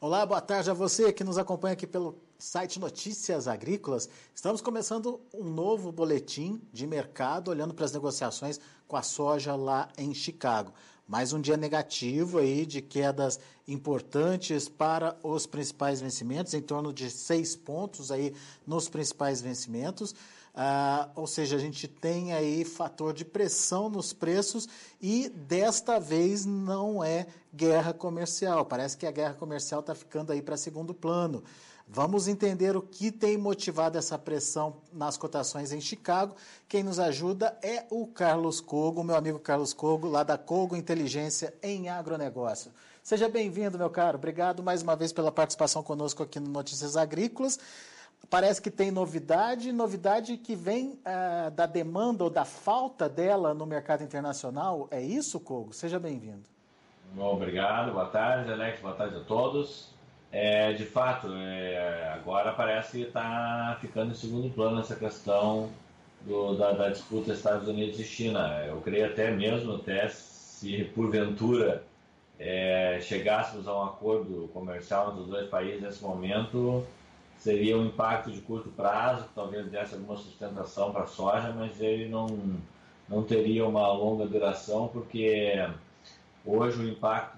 Olá, boa tarde a você que nos acompanha aqui pelo site Notícias Agrícolas. Estamos começando um novo boletim de mercado, olhando para as negociações com a soja lá em Chicago. Mais um dia negativo aí de quedas importantes para os principais vencimentos, em torno de 6 pontos aí nos principais vencimentos. Ou seja, a gente tem aí fator de pressão nos preços e desta vez não é guerra comercial. Parece que a guerra comercial está ficando aí para segundo plano. Vamos entender o que tem motivado essa pressão nas cotações em Chicago. Quem nos ajuda é o Carlos Cogo, meu amigo Carlos Cogo, lá da Cogo Inteligência em Agronegócio. Seja bem-vindo, meu caro. Obrigado mais uma vez pela participação conosco aqui no Notícias Agrícolas. Parece que tem novidade que vem da demanda ou da falta dela no mercado internacional. É isso, Cogo? Seja bem-vindo. Obrigado, boa tarde, Alex, boa tarde a todos. De fato, agora parece que está ficando em segundo plano essa questão da disputa Estados Unidos e China. Eu creio até se porventura chegássemos a um acordo comercial entre os dois países nesse momento, seria um impacto de curto prazo, que talvez desse alguma sustentação para a soja, mas ele não teria uma longa duração, porque hoje o impacto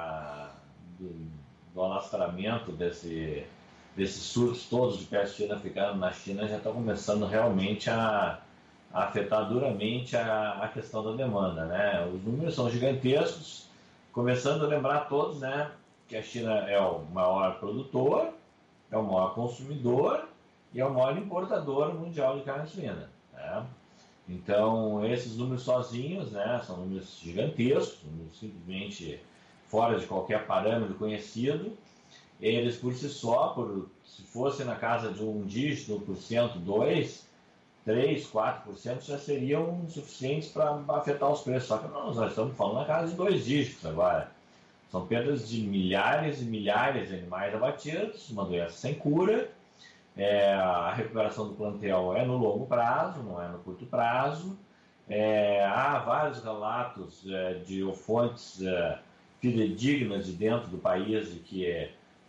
do alastramento desses surtos todos de peste fina africana na China já está começando realmente a afetar duramente a questão da demanda, né? Os números são gigantescos, começando a lembrar a todos, né, que a China é o maior produtor, é o maior consumidor e é o maior importador mundial de carne suína, né? Então, esses números sozinhos, né, são números gigantescos, números simplesmente fora de qualquer parâmetro conhecido. Eles, por si só, se fosse na casa de um dígito por cento, 2, 3, 4%, já seriam suficientes para afetar os preços. Só que nós estamos falando na casa de 2 dígitos agora. São perdas de milhares e milhares de animais abatidos, uma doença sem cura. A recuperação do plantel é no longo prazo, não é no curto prazo. Há vários relatos de fontes fidedignas de dentro do país de que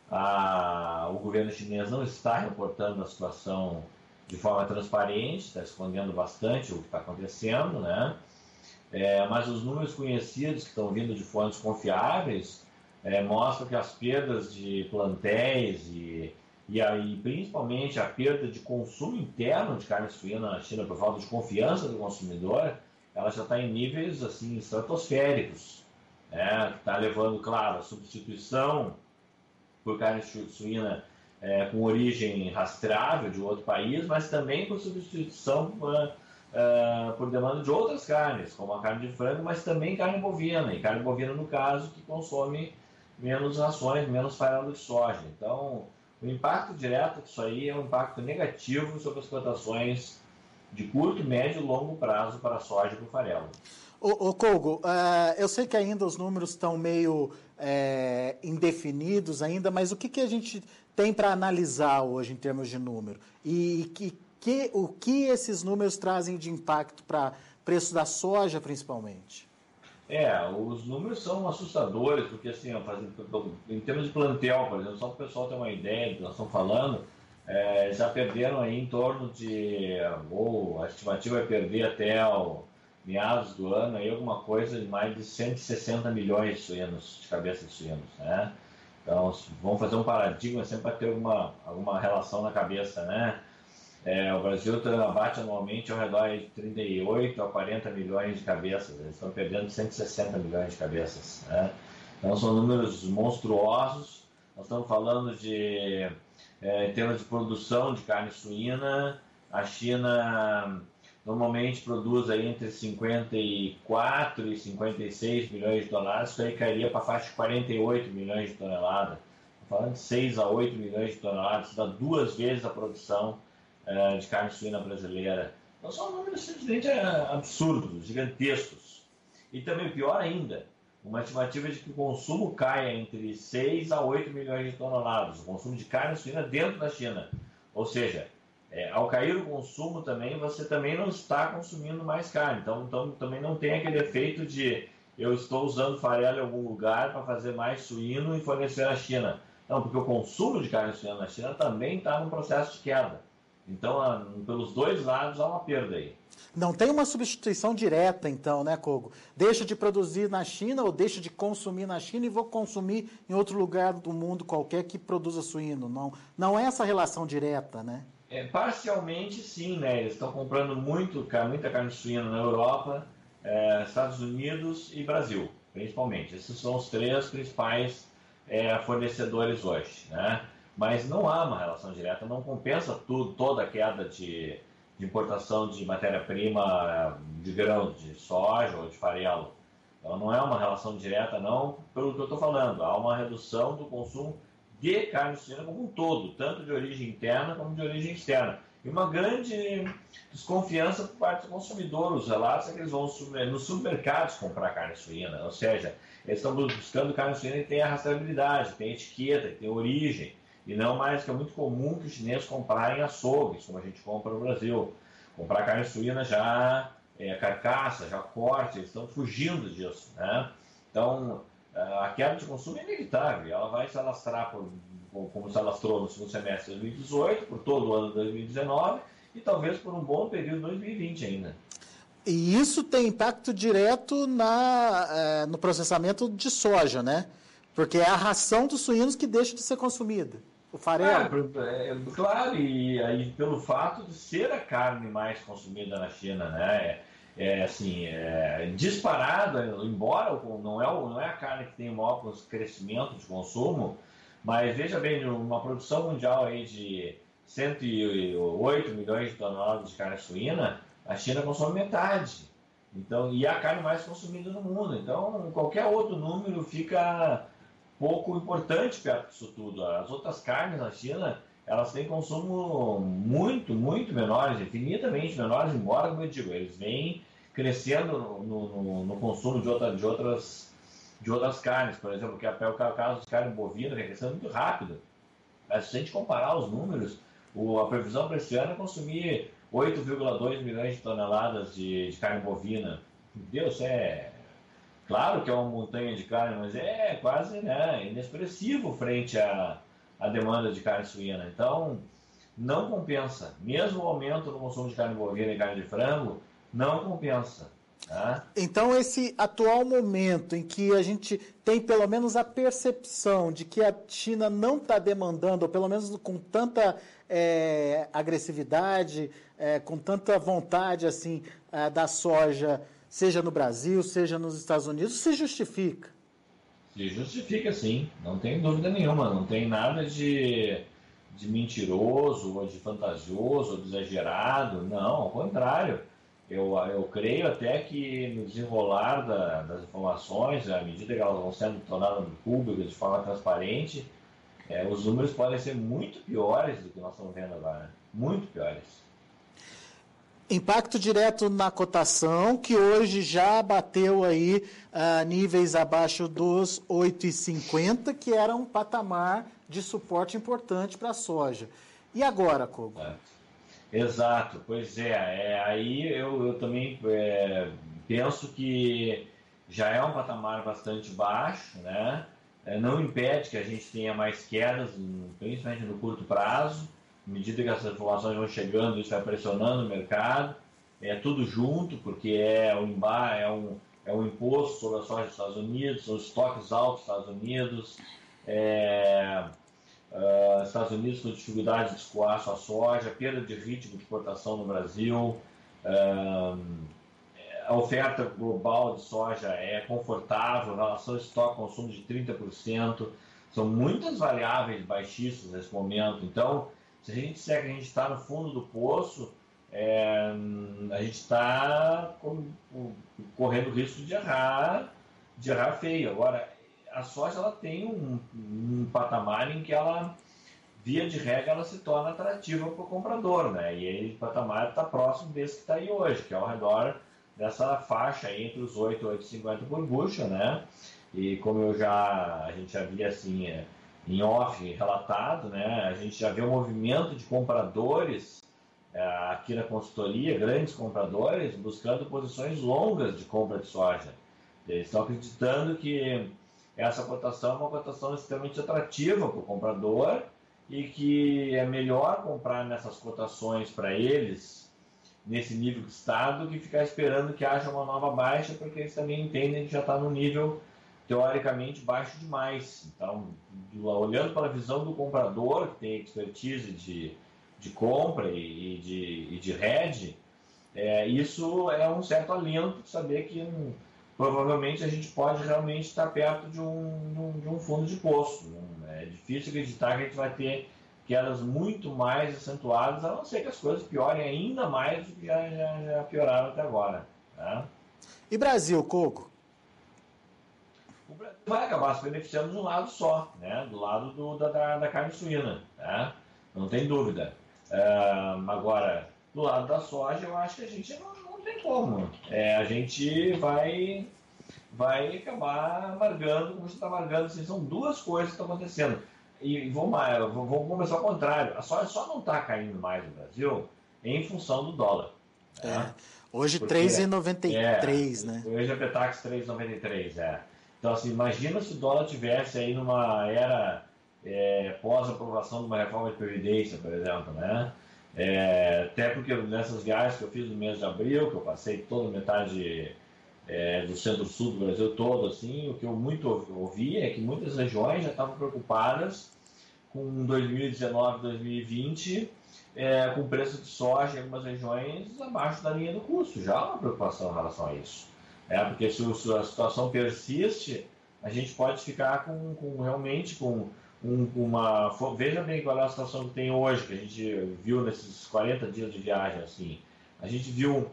o governo chinês não está reportando a situação de forma transparente, está escondendo bastante o que está acontecendo, né? Mas os números conhecidos que estão vindo de fontes confiáveis mostram que as perdas de plantéis e aí, principalmente a perda de consumo interno de carne suína na China por falta de confiança do consumidor, ela já está em níveis assim, estratosféricos, né? Que está levando, claro, a substituição por carne suína com origem rastreável de outro país, mas também por substituição por demanda de outras carnes, como a carne de frango, mas também carne bovina, e carne bovina, no caso, que consome menos rações, menos farelo de soja. Então, o impacto direto disso aí é um impacto negativo sobre as cotações de curto, médio e longo prazo para a soja e para o farelo. Cogo, eu sei que ainda os números estão meio indefinidos ainda, mas o que a gente tem para analisar hoje em termos de número? E o que esses números trazem de impacto para o preço da soja, principalmente? Os números são assustadores, porque assim, em termos de plantel, por exemplo, só para o pessoal ter uma ideia do que nós estamos falando, já perderam aí em torno de, a estimativa é perder até meados do ano aí alguma coisa de mais de 160 milhões de suínos, de cabeças de suínos, né? Então, vamos fazer um paradigma sempre para ter alguma relação na cabeça, né? O Brasil abate anualmente ao redor de 38 a 40 milhões de cabeças, eles estão perdendo 160 milhões de cabeças, né? Então são números monstruosos. Nós estamos falando de, em termos de produção de carne suína, a China normalmente produz aí entre 54 e 56 milhões de toneladas, isso aí cairia para a faixa de 48 milhões de toneladas. Estamos falando de 6 a 8 milhões de toneladas, isso dá 2 vezes a produção de carne suína brasileira. Então são números simplesmente absurdos, gigantescos. E também, pior ainda, uma estimativa de que o consumo caia entre 6 a 8 milhões de toneladas, o consumo de carne suína dentro da China. Ou seja, ao cair o consumo também, você também não está consumindo mais carne. Então também não tem aquele efeito de eu estou usando farelo em algum lugar para fazer mais suíno e fornecer à China. Não, porque o consumo de carne suína na China também está num processo de queda. Então, pelos dois lados, há uma perda aí. Não tem uma substituição direta, então, né, Kogo? Deixo de produzir na China ou deixo de consumir na China e vou consumir em outro lugar do mundo qualquer que produza suíno. Não é essa relação direta, né? Parcialmente, sim, né? Eles estão comprando muita carne suína na Europa, Estados Unidos e Brasil, principalmente. Esses são os três principais fornecedores hoje, né? Mas não há uma relação direta, não compensa toda a queda de importação de matéria-prima de grão, de soja ou de farelo. Então não é uma relação direta, não, pelo que eu estou falando. Há uma redução do consumo de carne suína como um todo, tanto de origem interna como de origem externa. E uma grande desconfiança por parte do consumidor. Os relatos é que eles vão nos supermercados comprar carne suína, ou seja, eles estão buscando carne suína que tem a rastreabilidade, tem etiqueta, que tem origem. E não mais, que é muito comum que os chineses comprarem açougues, como a gente compra no Brasil. Comprar carne suína já carcaça, já corte, eles estão fugindo disso, né? Então, a queda de consumo é inevitável. Ela vai se alastrar, como se alastrou no segundo semestre de 2018, por todo o ano de 2019 e talvez por um bom período de 2020 ainda. E isso tem impacto direto no processamento de soja, né? Porque é a ração dos suínos que deixa de ser consumida. O farelo. Claro, e aí pelo fato de ser a carne mais consumida na China, né? Disparado, embora não é a carne que tem o maior crescimento de consumo, mas veja bem, uma produção mundial aí de 108 milhões de toneladas de carne suína, a China consome metade. Então, e é a carne mais consumida no mundo. Então, qualquer outro número fica pouco importante perto disso tudo. As outras carnes na China, elas têm consumo muito, muito menores, infinitamente menores, embora, como eu digo, eles vêm crescendo no consumo de outras carnes, por exemplo, que é o caso de carne bovina, que é crescendo muito rápido. Mas se a gente comparar os números, a previsão para esse ano é consumir 8,2 milhões de toneladas de carne bovina. Deus, claro que é uma montanha de carne, mas é quase, né, inexpressivo frente à demanda de carne suína. Então, não compensa. Mesmo o aumento no consumo de carne bovina e carne de frango, não compensa. Tá? Então, esse atual momento em que a gente tem pelo menos a percepção de que a China não está demandando, ou pelo menos com tanta agressividade, com tanta vontade assim, da soja, seja no Brasil, seja nos Estados Unidos, se justifica? Se justifica, sim. Não tem dúvida nenhuma. Não tem nada de mentiroso, ou de fantasioso, ou de exagerado. Não, ao contrário. Eu creio até que no desenrolar das informações, à medida que elas vão sendo tornadas públicas de forma transparente, os números podem ser muito piores do que nós estamos vendo agora. Muito piores. Impacto direto na cotação, que hoje já bateu aí níveis abaixo dos 8,50, que era um patamar de suporte importante para a soja. E agora, Kogo? Exato, pois aí eu também penso que já é um patamar bastante baixo, né? Não impede que a gente tenha mais quedas, principalmente no curto prazo. À medida que essas informações vão chegando, isso vai pressionando o mercado. É tudo junto, porque é um imposto sobre a soja dos Estados Unidos, são os estoques altos dos Estados Unidos, Estados Unidos com dificuldade de escoar sua soja, perda de ritmo de exportação no Brasil, a oferta global de soja é confortável, relação estoque-consumo de 30%, são muitas variáveis baixíssimas nesse momento. Então, se a gente disser que a gente está no fundo do poço, a gente está correndo o risco de errar feio. Agora, a soja ela tem um patamar em que ela, via de regra, ela se torna atrativa para o comprador, né? E aí o patamar está próximo desse que está aí hoje, que é ao redor dessa faixa aí entre os 8 e 8,50 por bushel, né? E como a gente já via assim em off relatado, né? A gente já vê um movimento de compradores aqui na consultoria, grandes compradores, buscando posições longas de compra de soja. Eles estão acreditando que essa cotação é uma cotação extremamente atrativa para o comprador e que é melhor comprar nessas cotações para eles, nesse nível que está, do que ficar esperando que haja uma nova baixa, porque eles também entendem que já está no nível teoricamente baixo demais. Então, olhando para a visão do comprador, que tem expertise de compra e de hedge, isso é um certo alento de saber que provavelmente a gente pode realmente estar perto de um fundo de poço. É difícil acreditar que a gente vai ter quedas muito mais acentuadas, a não ser que as coisas piorem ainda mais do que já pioraram até agora. Tá? E Brasil, Coco? O Brasil vai acabar se beneficiando de um lado só, né? Do lado da carne suína, tá? Não tem dúvida. Agora, do lado da soja, eu acho que a gente não tem como. A gente vai acabar amargando, como você está amargando. Assim, são duas coisas que estão acontecendo. E vamos começar ao contrário. A soja só não está caindo mais no Brasil em função do dólar. Tá? Hoje R$ 3,93, né? Hoje a Petax 3,93, Então, assim, imagina se o dólar tivesse aí numa era pós-aprovação de uma reforma de previdência, por exemplo, né? Até porque nessas viagens que eu fiz no mês de abril, que eu passei toda metade do centro-sul do Brasil todo, assim, o que eu muito ouvi é que muitas regiões já estavam preocupadas com 2019, 2020, com o preço de soja em algumas regiões abaixo da linha do custo. Já há uma preocupação em relação a isso. Porque se a situação persiste, a gente pode ficar realmente com uma... Veja bem qual é a situação que tem hoje, que a gente viu nesses 40 dias de viagem. Assim. A gente viu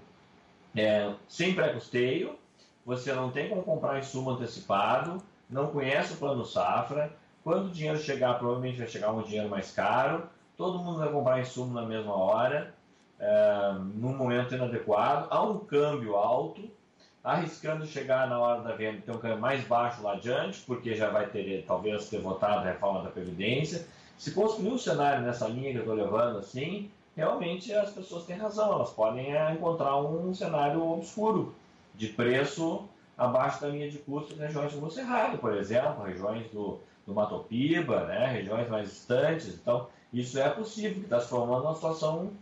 sem pré-custeio, você não tem como comprar insumo antecipado, não conhece o plano safra, quando o dinheiro chegar, provavelmente vai chegar um dinheiro mais caro, todo mundo vai comprar insumo na mesma hora, num momento inadequado, há um câmbio alto, arriscando chegar na hora da venda, ter um câmbio mais baixo lá adiante, porque já vai talvez ter votado a reforma da Previdência. Se construir um cenário nessa linha que eu estou levando, assim, realmente as pessoas têm razão, elas podem encontrar um cenário obscuro de preço abaixo da linha de custo em regiões como o Cerrado, por exemplo, regiões do Mato Piba, né, regiões mais distantes. Então, isso é possível, que está se formando uma situação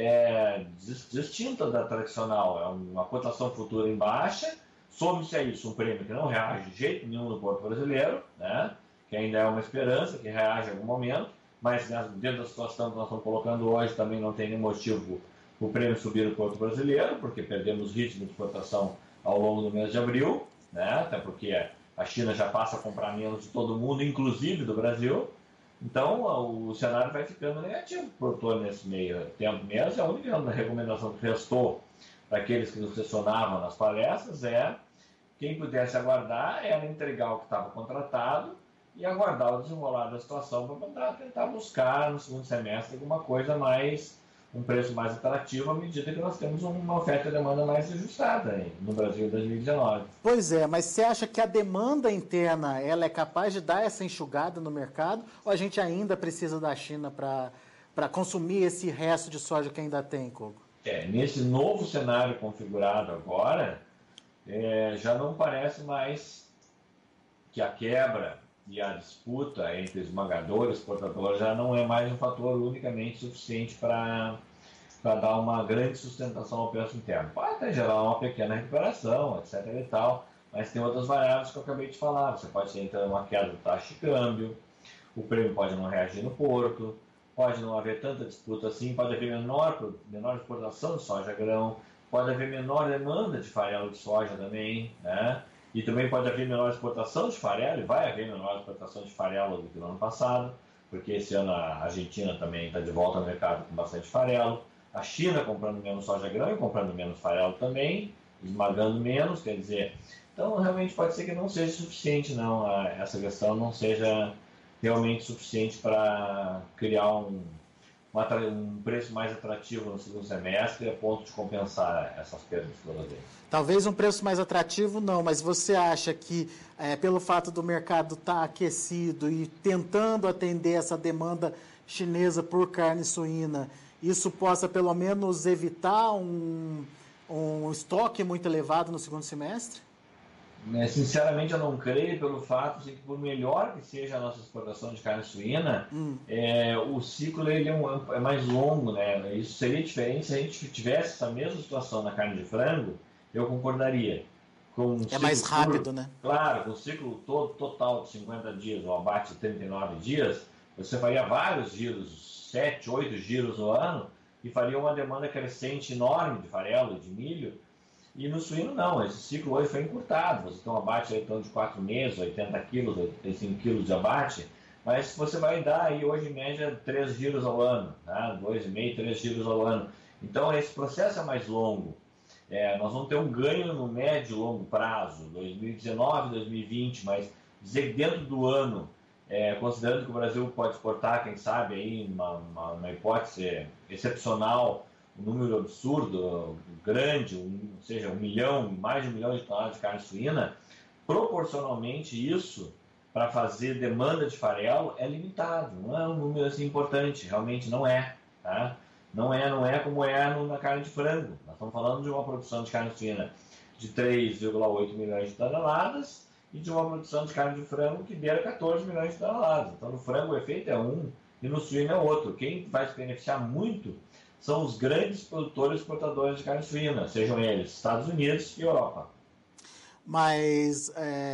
distinta da tradicional. É uma cotação futura em baixa, some-se a isso um prêmio que não reage de jeito nenhum no porto brasileiro, né, que ainda é uma esperança, que reage em algum momento, mas dentro da situação que nós estamos colocando hoje também não tem nenhum motivo o prêmio subir no porto brasileiro, porque perdemos ritmo de exportação ao longo do mês de abril, né? Até porque a China já passa a comprar menos de todo mundo, inclusive do Brasil. Então, o cenário vai ficando negativo para o produtor nesse meio tempo mesmo. A única recomendação que restou para aqueles que nos sessionavam nas palestras quem pudesse aguardar era entregar o que estava contratado e aguardar o desenrolar da situação para tentar buscar no segundo semestre alguma coisa mais, um preço mais atrativo à medida que nós temos uma oferta e demanda mais ajustada no Brasil em 2019. Pois é, mas você acha que a demanda interna ela é capaz de dar essa enxugada no mercado ou a gente ainda precisa da China para consumir esse resto de soja que ainda tem, Coco? Nesse novo cenário configurado agora, já não parece mais que a quebra e a disputa entre esmagador e exportador já não é mais um fator unicamente suficiente para dar uma grande sustentação ao preço interno. Pode até gerar uma pequena recuperação, etc. e tal, mas tem outras variáveis que eu acabei de falar. Você pode entrar numa queda da taxa de câmbio, o prêmio pode não reagir no porto, pode não haver tanta disputa assim, pode haver menor exportação de soja grão, pode haver menor demanda de farelo de soja também, né? E também pode haver menor exportação de farelo, e vai haver menor exportação de farelo do que no ano passado, porque esse ano a Argentina também está de volta ao mercado com bastante farelo, a China comprando menos soja grão e comprando menos farelo também, esmagando menos, quer dizer, então realmente pode ser que não seja suficiente, não, essa questão não seja realmente suficiente para criar um preço mais atrativo no segundo semestre a ponto de compensar essas perdas todas aí. Talvez um preço mais atrativo não, mas você acha que pelo fato do mercado estar aquecido e tentando atender essa demanda chinesa por carne suína, isso possa pelo menos evitar um estoque muito elevado no segundo semestre? Sinceramente, eu não creio pelo fato assim, que, por melhor que seja a nossa exportação de carne suína, o ciclo ele é mais longo, né? Isso seria diferente se a gente tivesse essa mesma situação na carne de frango, eu concordaria. Com um É mais ciclo curto, rápido, né? claro, com um ciclo todo, total de 50 dias, o abate de 39 dias, você faria vários giros, 7, 8 giros no ano, e faria uma demanda crescente enorme de farelo e de milho. E no suíno não, esse ciclo hoje foi encurtado, você tem um abate aí, então, de 4 meses, 80 quilos, 85 quilos de abate, mas você vai dar aí hoje em média 3 giros ao ano, tá? 2,5, 3 giros ao ano. Então esse processo é mais longo. Nós vamos ter um ganho no médio e longo prazo, 2019, 2020, mas dizer que dentro do ano, considerando que o Brasil pode exportar, quem sabe, aí uma hipótese excepcional, um número absurdo, grande, ou seja, 1 milhão, mais de 1 milhão de toneladas de carne suína, proporcionalmente isso, para fazer demanda de farelo, é limitado, não é um número assim importante, realmente não é, tá? Não é como na carne de frango. Nós estamos falando de uma produção de carne suína de 3,8 milhões de toneladas e de uma produção de carne de frango que beira 14 milhões de toneladas. Então, no frango o efeito é um e no suíno é outro. Quem vai se beneficiar muito são os grandes produtores e exportadores de carne suína, sejam eles Estados Unidos e Europa. Mas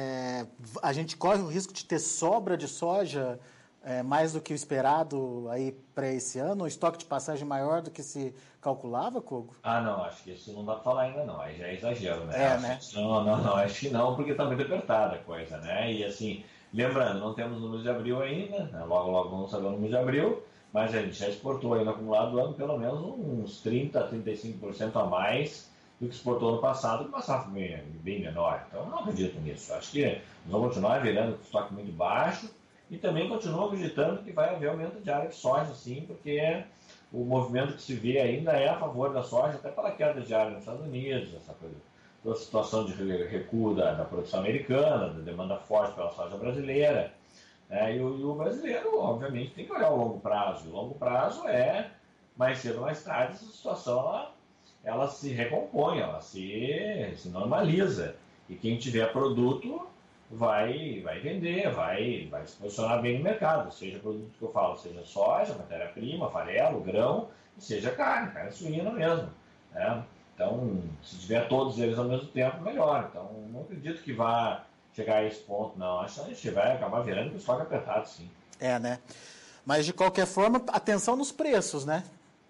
a gente corre o risco de ter sobra de soja mais do que o esperado aí para esse ano? Um estoque de passagem maior do que se calculava, Kogo? Não, acho que isso não dá para falar ainda não, aí já é exagero, né? Né? Não, acho que não, porque está muito apertada a coisa, né? E assim, lembrando, não temos números de abril ainda, né? Logo vamos saber o número de abril, mas a gente já exportou aí no acumulado do ano pelo menos uns 30% a 35% a mais do que exportou no passado, com uma safra bem menor. Então, eu não acredito nisso. Acho que nós vamos continuar virando com estoque muito baixo e também continuo acreditando que vai haver aumento de área de soja, sim, porque o movimento que se vê ainda é a favor da soja, até pela queda de área nos Estados Unidos, essa coisa, toda a situação de recuo da produção americana, da demanda forte pela soja brasileira. E o brasileiro, obviamente, tem que olhar o longo prazo. O longo prazo mais cedo ou mais tarde, essa situação ela se recompõe, ela se normaliza. E quem tiver produto vai vender, vai se posicionar bem no mercado. Seja produto que eu falo, seja soja, matéria-prima, farelo, grão, seja carne suína mesmo. Né? Então, se tiver todos eles ao mesmo tempo, melhor. Então, não acredito que vá chegar a esse ponto, não. Acho que a gente vai acabar virando com o estoque apertado, sim. Né? Mas, de qualquer forma, atenção nos preços, né?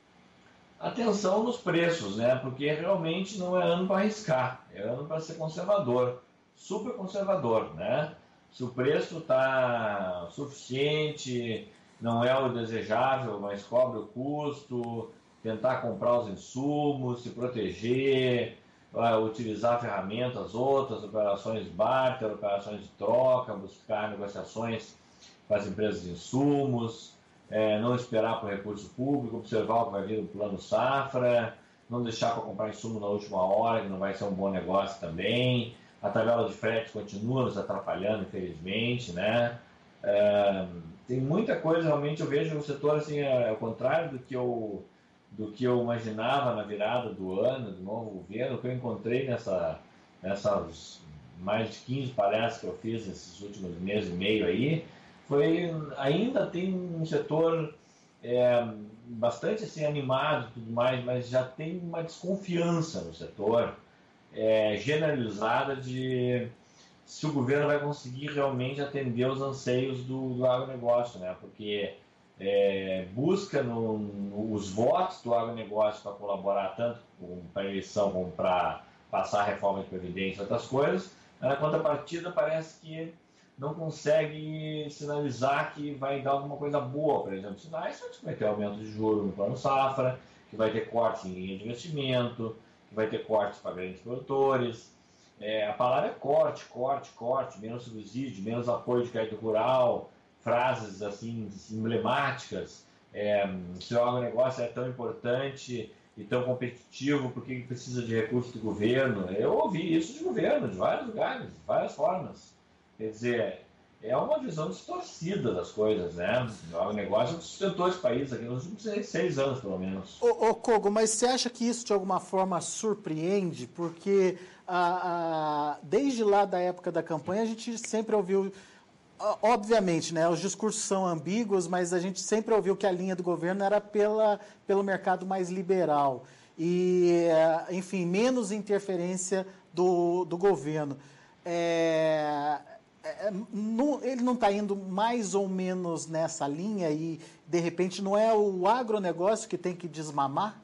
Atenção nos preços, né? Porque realmente não é ano para arriscar, é ano para ser conservador, super conservador, né? Se o preço está suficiente, não é o desejável, mas cobre o custo, tentar comprar os insumos, se proteger, utilizar ferramentas outras, operações barter, operações de troca, buscar negociações com as empresas de insumos, não esperar por recurso público, observar o que vai vir no plano safra, não deixar para comprar insumo na última hora, que não vai ser um bom negócio também. A tabela de frete continua nos atrapalhando, infelizmente, né? Tem muita coisa, realmente, eu vejo o setor assim, ao contrário do que eu imaginava na virada do ano, do novo governo, o que eu encontrei nessas mais de 15 palestras que eu fiz nesses últimos meses e meio aí, ainda tem um setor bastante assim, animado e tudo mais, mas já tem uma desconfiança no setor generalizada de se o governo vai conseguir realmente atender os anseios do agronegócio, né? Porque busca os votos do agronegócio para colaborar tanto para a eleição como para passar a reforma de previdência e outras coisas, na contrapartida parece que não consegue sinalizar que vai dar alguma coisa boa, por exemplo, sinais que vai ter aumento de juros no plano safra, que vai ter cortes em linha de investimento, que vai ter cortes para grandes produtores. A palavra é corte, menos subsídio, menos apoio de crédito rural, frases assim emblemáticas. Se o agronegócio é tão importante e tão competitivo, por que precisa de recursos do governo? Eu ouvi isso de governo, de vários lugares, de várias formas. Quer dizer, é uma visão distorcida das coisas, né? O negócio sustentou esse país aqui nos últimos 6 anos, pelo menos. Kogo, mas você acha que isso de alguma forma surpreende? Porque desde lá da época da campanha a gente sempre ouviu, obviamente, né, os discursos são ambíguos, mas a gente sempre ouviu que a linha do governo era pelo mercado mais liberal e, enfim, menos interferência do governo. Ele não está indo mais ou menos nessa linha e, de repente, não é o agronegócio que tem que desmamar?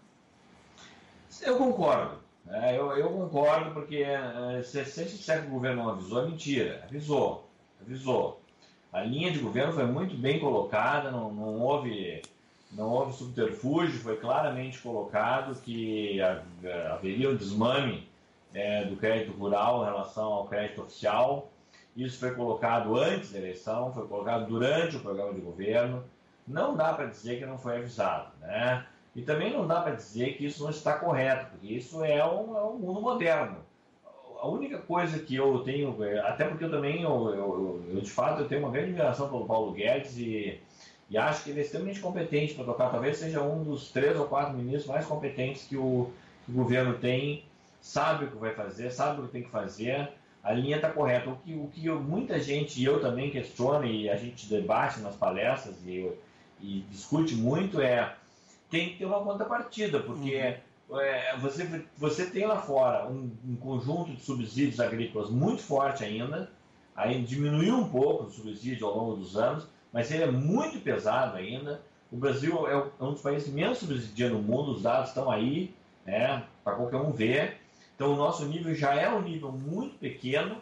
Eu concordo. Eu concordo porque se a gente disser que o governo não avisou, é mentira. Avisou. A linha de governo foi muito bem colocada, não houve subterfúgio, foi claramente colocado que haveria um desmame do crédito rural em relação ao crédito oficial. Isso foi colocado antes da eleição, foi colocado durante o programa de governo. Não dá para dizer que não foi avisado, né? E também não dá para dizer que isso não está correto, porque isso é um mundo moderno. A única coisa que eu tenho, até porque eu também, de fato, eu tenho uma grande admiração pelo Paulo Guedes e acho que ele é extremamente competente para tocar. Talvez seja um dos 3 ou 4 ministros mais competentes que o governo tem, sabe o que vai fazer, sabe o que tem que fazer. A linha está correta. O que muita gente, e eu também questiono, e a gente debate nas palestras e discute muito, tem que ter uma contrapartida, porque você tem lá fora um conjunto de subsídios agrícolas muito forte ainda diminuiu um pouco o subsídio ao longo dos anos, mas ele é muito pesado ainda. O Brasil é um dos países que menos subsidia no mundo, os dados estão aí, para qualquer um ver. Então, o nosso nível já é um nível muito pequeno,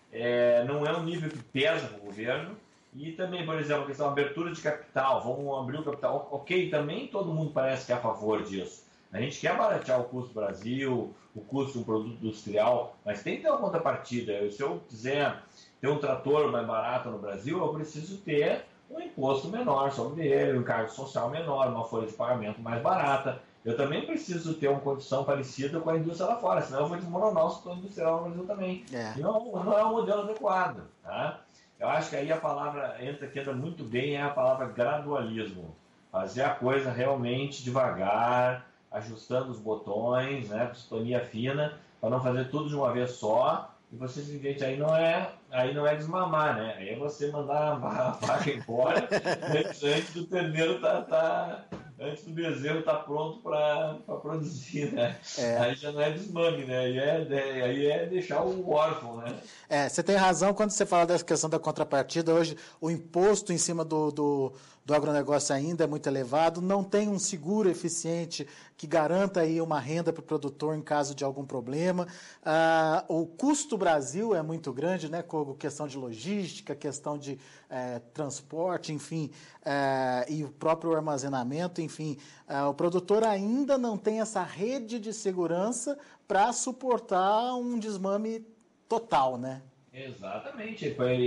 não é um nível que pesa para o governo. E também, por exemplo, a questão da abertura de capital, vamos abrir o capital. Ok, também todo mundo parece que é a favor disso. A gente quer baratear o custo do Brasil, o custo de um produto industrial, mas tem que ter uma contrapartida. Se eu quiser ter um trator mais barato no Brasil, eu preciso ter um imposto menor sobre ele, um encargo social menor, uma folha de pagamento mais barata. Eu também preciso ter uma condição parecida com a indústria lá fora, senão eu vou desmoronar o setor industrial no Brasil também. E não é um modelo adequado. Tá? Eu acho que aí a palavra que entra muito bem é a palavra gradualismo. Fazer a coisa realmente devagar, ajustando os botões, com sintonia fina, para não fazer tudo de uma vez só. E você simplesmente aí não é desmamar, né? Aí é você mandar a vaca embora antes do terneiro antes do bezerro estar pronto para produzir, né? Aí já não é desmame, né? Aí é deixar o órfão, né? Você tem razão quando você fala dessa questão da contrapartida. Hoje o imposto em cima do agronegócio ainda é muito elevado, não tem um seguro eficiente que garanta aí uma renda para o produtor em caso de algum problema. O custo Brasil é muito grande, né, com questão de logística, questão de transporte, enfim, e o próprio armazenamento, enfim. O produtor ainda não tem essa rede de segurança para suportar um desmame total, né? Exatamente.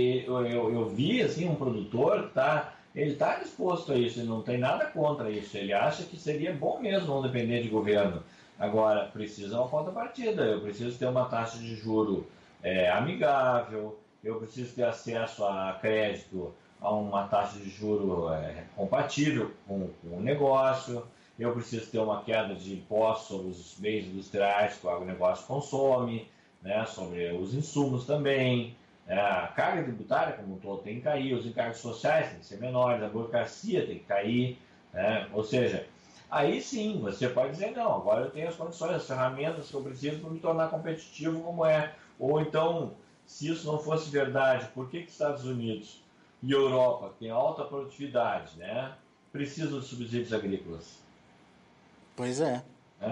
Eu vi assim, um produtor que ele está disposto a isso, ele não tem nada contra isso. Ele acha que seria bom mesmo não depender de governo. Agora, precisa uma contrapartida. Eu preciso ter uma taxa de juro amigável, eu preciso ter acesso a crédito a uma taxa de juro compatível com o negócio, eu preciso ter uma queda de impostos sobre os bens industriais que o agronegócio consome, sobre os insumos também. A carga tributária, como um todo, tem que cair, os encargos sociais têm que ser menores, a burocracia tem que cair, ou seja, aí sim, você pode dizer, não, agora eu tenho as condições, as ferramentas que eu preciso para me tornar competitivo como ou então, se isso não fosse verdade, por que Estados Unidos e Europa, que tem alta produtividade, precisam de subsídios agrícolas? Pois é.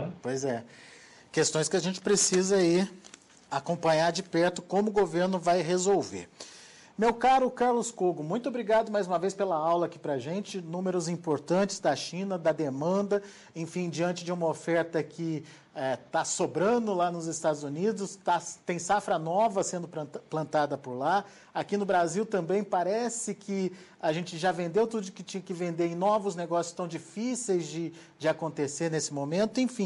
Questões que a gente precisa aí acompanhar de perto como o governo vai resolver. Meu caro Carlos Kogo, muito obrigado mais uma vez pela aula aqui para a gente, números importantes da China, da demanda, enfim, diante de uma oferta que está sobrando lá nos Estados Unidos, tem safra nova sendo plantada por lá. Aqui no Brasil também parece que a gente já vendeu tudo que tinha que vender e novos negócios estão difíceis de acontecer nesse momento. Enfim,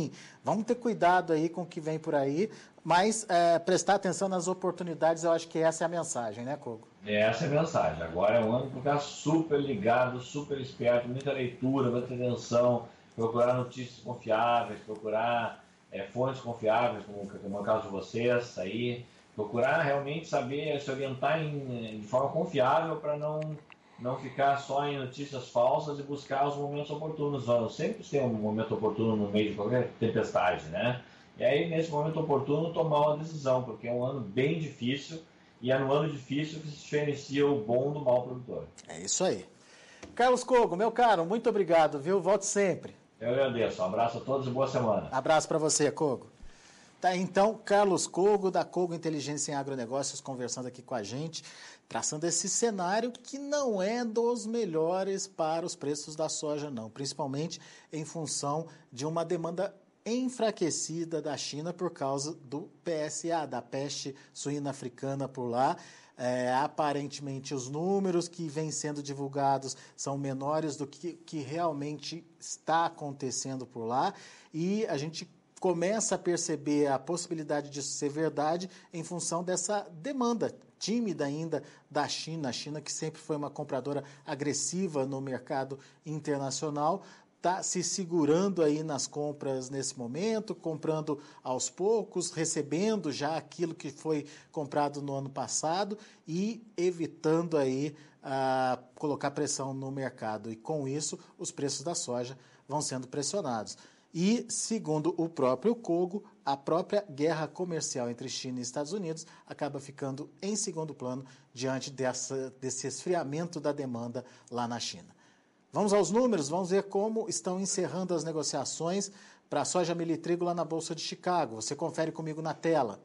Vamos ter cuidado aí com o que vem por aí, mas prestar atenção nas oportunidades, eu acho que essa é a mensagem, né, Kogo? Essa é a mensagem. Agora é um ano para ficar super ligado, super esperto, muita leitura, muita atenção, procurar notícias confiáveis, procurar fontes confiáveis, como é o caso de vocês aí, procurar realmente saber se orientar de forma confiável para não ficar só em notícias falsas e buscar os momentos oportunos. Sempre tem um momento oportuno no meio de qualquer tempestade, né? E aí, nesse momento oportuno, tomar uma decisão, porque é um ano bem difícil e é no ano difícil que se diferencia o bom do mau produtor. É isso aí. Carlos Kogo, meu caro, muito obrigado, viu? Volte sempre. Eu agradeço. Um abraço a todos e boa semana. Abraço para você, Kogo. Tá, então, Carlos Kogo, da Kogo Inteligência em Agronegócios, conversando aqui com a gente, traçando esse cenário que não é dos melhores para os preços da soja, não, principalmente em função de uma demanda enfraquecida da China por causa do PSA, da peste suína africana por lá. Aparentemente, os números que vêm sendo divulgados são menores do que realmente está acontecendo por lá, e a gente começa a perceber a possibilidade disso ser verdade em função dessa demanda tímida ainda da China. A China, que sempre foi uma compradora agressiva no mercado internacional, está se segurando aí nas compras nesse momento, comprando aos poucos, recebendo já aquilo que foi comprado no ano passado e evitando aí colocar pressão no mercado. E com isso, os preços da soja vão sendo pressionados. E, segundo o próprio Kogo, a própria guerra comercial entre China e Estados Unidos acaba ficando em segundo plano diante desse esfriamento da demanda lá na China. Vamos aos números, vamos ver como estão encerrando as negociações para a soja milho e trigo lá na Bolsa de Chicago. Você confere comigo na tela.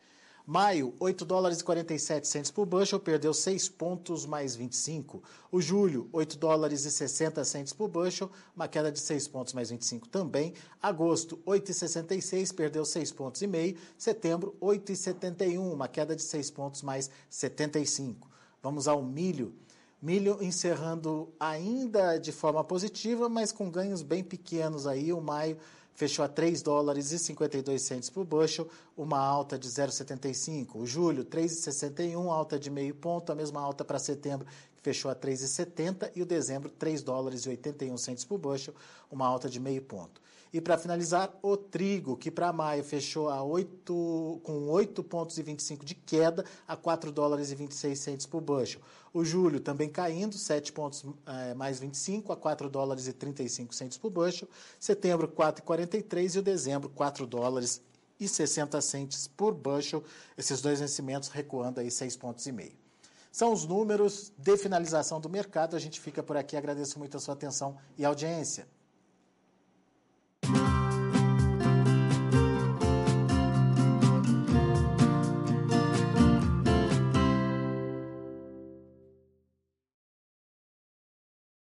Maio, 8 dólares e 47 centes por bushel, perdeu 6 pontos mais 25. O julho, 8 dólares e 60 centes por bushel, uma queda de 6 pontos mais 25 também. Agosto, 8,66, perdeu 6 pontos e meio. Setembro, 8,71, uma queda de 6 pontos mais 75. Vamos ao milho. Milho encerrando ainda de forma positiva, mas com ganhos bem pequenos aí. O maio fechou a 3 dólares e 52 centes por bushel, uma alta de 0,75. O julho, 3,61, alta de meio ponto, a mesma alta para setembro, que fechou a 3,70. E o dezembro, 3 dólares e 81 centes por bushel, uma alta de meio ponto. E para finalizar, o trigo, que para maio fechou com 8 pontos e 25 de queda, a 4 dólares e 26 centes por bushel. O julho também caindo, 7 pontos mais 25, a 4 dólares e 35 centes por bushel. Setembro, 4,43 e o dezembro, 4 dólares e 60 centes por bushel. Esses dois vencimentos recuando aí 6 pontos e meio. São os números de finalização do mercado. A gente fica por aqui. Agradeço muito a sua atenção e audiência.